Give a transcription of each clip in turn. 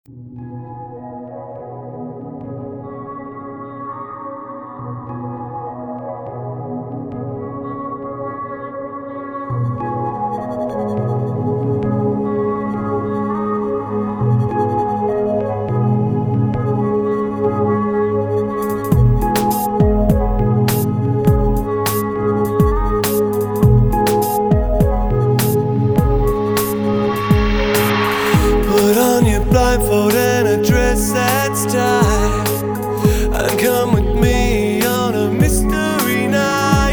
Put on your blindfold and a dress that's tight, and come with me on a mystery night.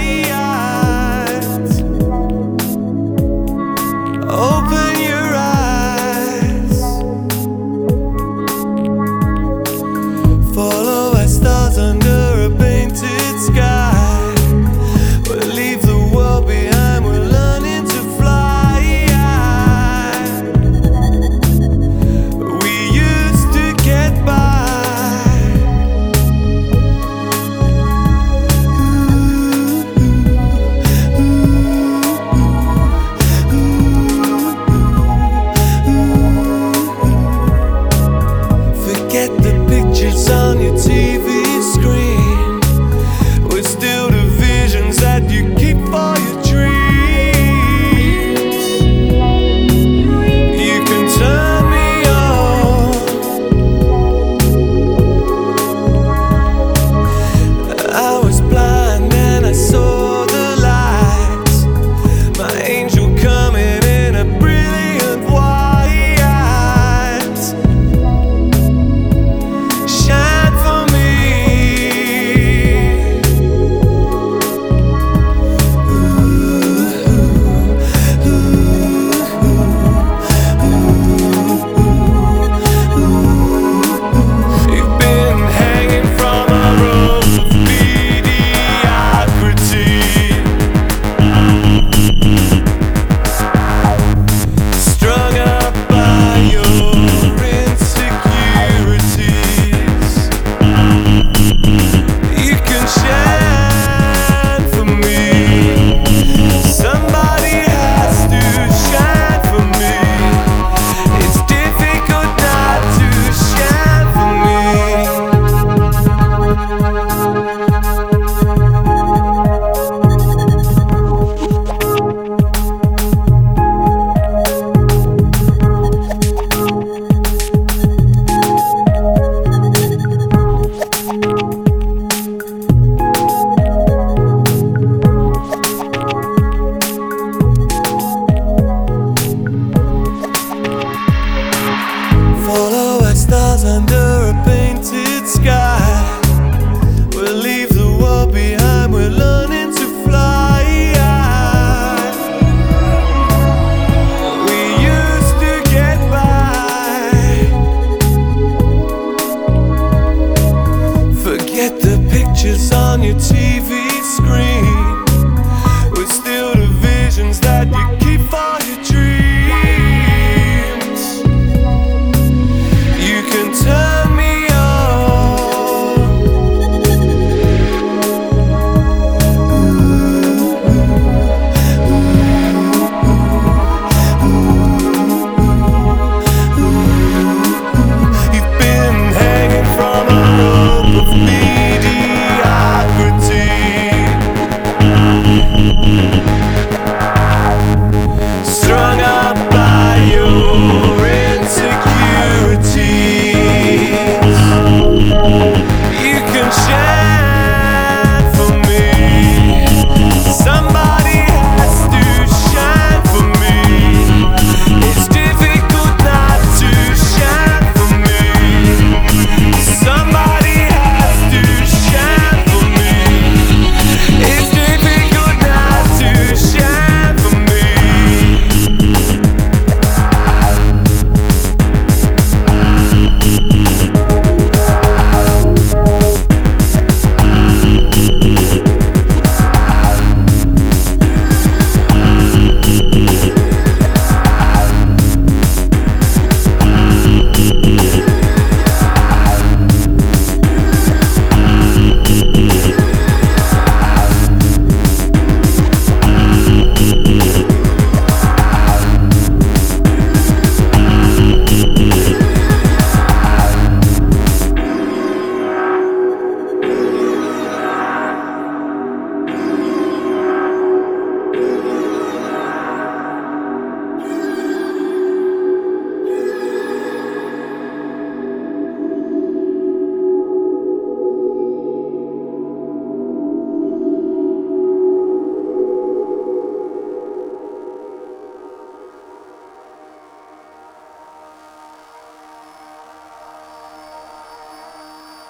Open your eyes, follow our stars under a painted sky. We'll leave the world behind, we're learning to fly. We used to get by. Forget the pictures on your TV screen. We're still the visions that you keep for your dreams. You can turn me on. I was blind and I saw the lights. My angel coming in a brilliant white. Shine for me. You've been hanging from a rope of mediocrity, strung up by your insecurities. You can shine for me. Somebody has to shine for me. It's difficult not to shine for me. Follow our stars under